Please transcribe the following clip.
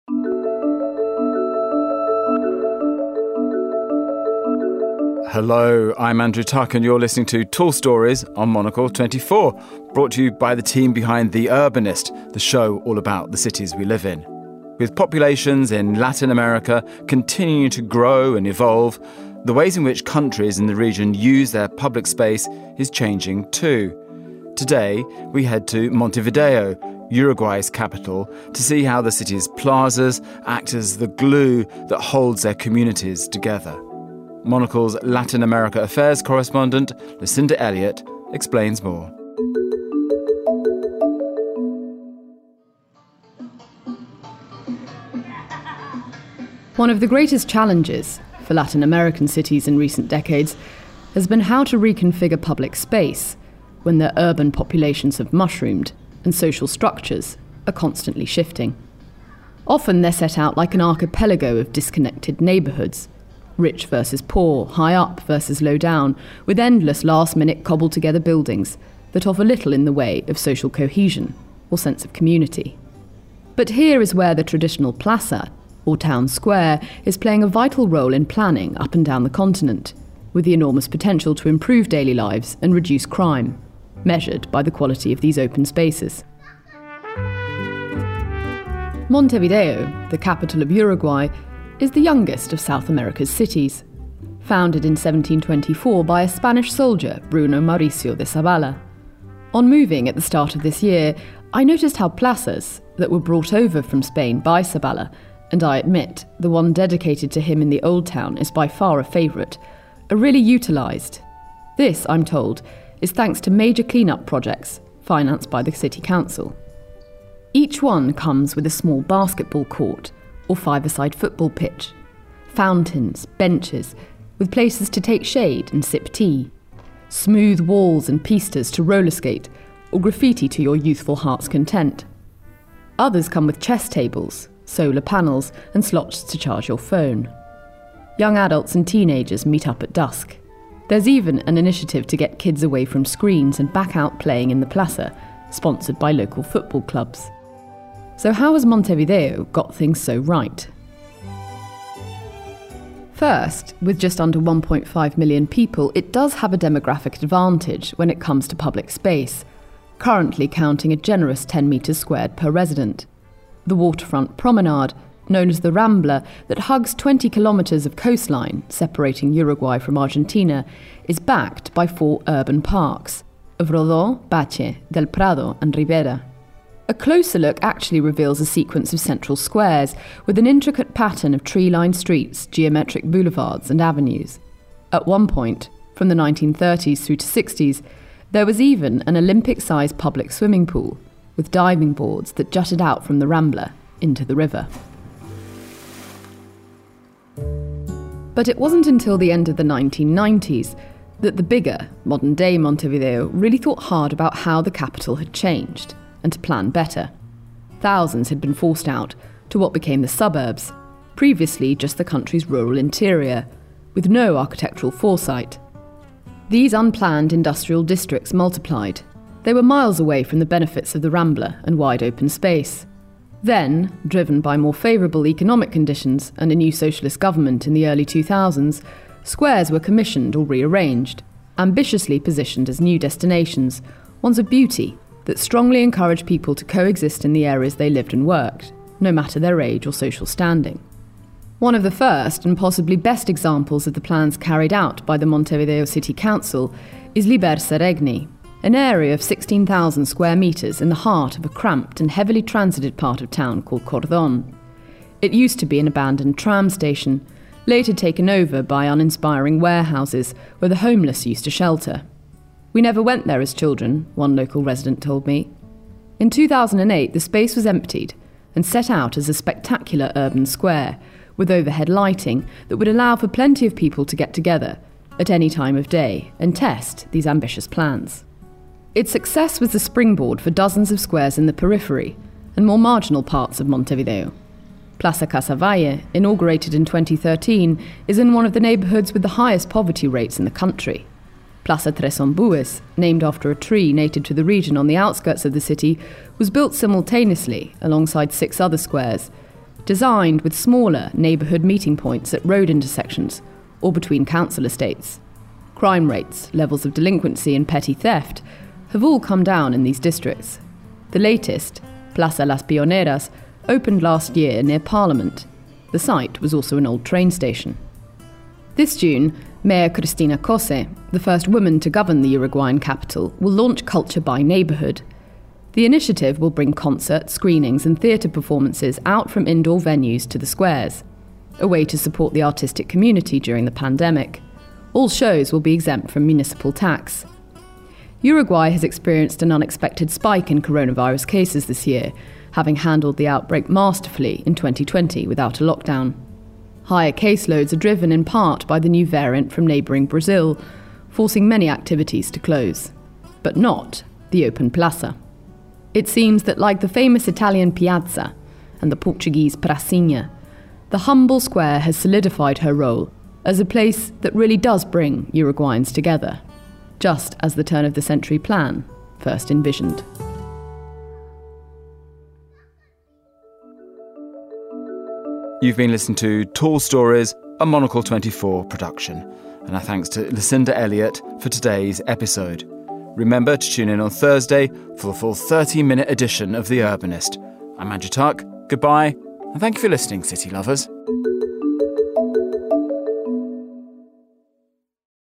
Hello, I'm Andrew Tuck and you're listening to Tall Stories on Monocle 24, brought to you by the team behind The Urbanist, the show all about the cities we live in. With populations in Latin America continuing to grow and evolve, the ways in which countries in the region use their public space is changing too. Today, we head to Montevideo, Uruguay's capital, to see how the city's plazas act as the glue that holds their communities together. Monocle's Latin America Affairs correspondent, Lucinda Elliott, explains more. One of the greatest challenges for Latin American cities in recent decades has been how to reconfigure public space when their urban populations have mushroomed and social structures are constantly shifting. Often they're set out like an archipelago of disconnected neighbourhoods, rich versus poor, high up versus low down, with endless last-minute cobbled-together buildings that offer little in the way of social cohesion or sense of community. But here is where the traditional plaza, or town square, is playing a vital role in planning up and down the continent, with the enormous potential to improve daily lives and reduce crime, measured by the quality of these open spaces. Montevideo, the capital of Uruguay, is the youngest of South America's cities. Founded in 1724 by a Spanish soldier, Bruno Mauricio de Zabala. On moving at the start of this year, I noticed how plazas that were brought over from Spain by Zabala, and I admit the one dedicated to him in the Old Town is by far a favourite, are really utilised. This, I'm told, is thanks to major clean-up projects financed by the City Council. Each one comes with a small basketball court or five-a-side football pitch, fountains, benches, with places to take shade and sip tea, smooth walls and pistas to roller skate, or graffiti to your youthful heart's content. Others come with chess tables, solar panels, and slots to charge your phone. Young adults and teenagers meet up at dusk. There's even an initiative to get kids away from screens and back out playing in the plaza, sponsored by local football clubs. So how has Montevideo got things so right? First, with just under 1.5 million people, it does have a demographic advantage when it comes to public space, currently counting a generous 10 metres squared per resident. The waterfront promenade, known as the Rambla, that hugs 20 kilometres of coastline separating Uruguay from Argentina, is backed by 4 urban parks, of Rodó, Bache, Del Prado and Ribera. A closer look actually reveals a sequence of central squares with an intricate pattern of tree-lined streets, geometric boulevards and avenues. At one point, from the 1930s through to 60s, there was even an Olympic-sized public swimming pool with diving boards that jutted out from the Rambla into the river. But it wasn't until the end of the 1990s that the bigger, modern-day Montevideo really thought hard about how the capital had changed and to plan better. Thousands had been forced out to what became the suburbs, previously just the country's rural interior, with no architectural foresight. These unplanned industrial districts multiplied. They were miles away from the benefits of the Rambla and wide open space. Then, driven by more favourable economic conditions and a new socialist government in the early 2000s, squares were commissioned or rearranged, ambitiously positioned as new destinations, ones of beauty, that strongly encouraged people to coexist in the areas they lived and worked, no matter their age or social standing. One of the first and possibly best examples of the plans carried out by the Montevideo City Council is Liberce Regni, an area of 16,000 square metres in the heart of a cramped and heavily transited part of town called Cordón. It used to be an abandoned tram station, later taken over by uninspiring warehouses where the homeless used to shelter. We never went there as children, one local resident told me. In 2008, the space was emptied and set out as a spectacular urban square with overhead lighting that would allow for plenty of people to get together at any time of day and test these ambitious plans. Its success was the springboard for dozens of squares in the periphery and more marginal parts of Montevideo. Plaza Casavalle, inaugurated in 2013, is in one of the neighbourhoods with the highest poverty rates in the country. Plaza Tres Ombúes, named after a tree native to the region on the outskirts of the city, was built simultaneously alongside 6 other squares, designed with smaller neighbourhood meeting points at road intersections or between council estates. Crime rates, levels of delinquency and petty theft have all come down in these districts. The latest, Plaza Las Pioneras, opened last year near Parliament. The site was also an old train station. This June, Mayor Cristina Cose, the first woman to govern the Uruguayan capital, will launch Culture by Neighbourhood. The initiative will bring concerts, screenings and theatre performances out from indoor venues to the squares, a way to support the artistic community during the pandemic. All shows will be exempt from municipal tax. Uruguay has experienced an unexpected spike in coronavirus cases this year, having handled the outbreak masterfully in 2020 without a lockdown. Higher caseloads are driven in part by the new variant from neighbouring Brazil, forcing many activities to close. But not the open plaza. It seems that like the famous Italian piazza and the Portuguese pracinha, the humble square has solidified her role as a place that really does bring Uruguayans together, just as the turn-of-the-century plan first envisioned. You've been listening to Tall Stories, a Monocle 24 production. And our thanks to Lucinda Elliott for today's episode. Remember to tune in on Thursday for the full 30-minute edition of The Urbanist. I'm Andrew Tuck. Goodbye, and thank you for listening, city lovers.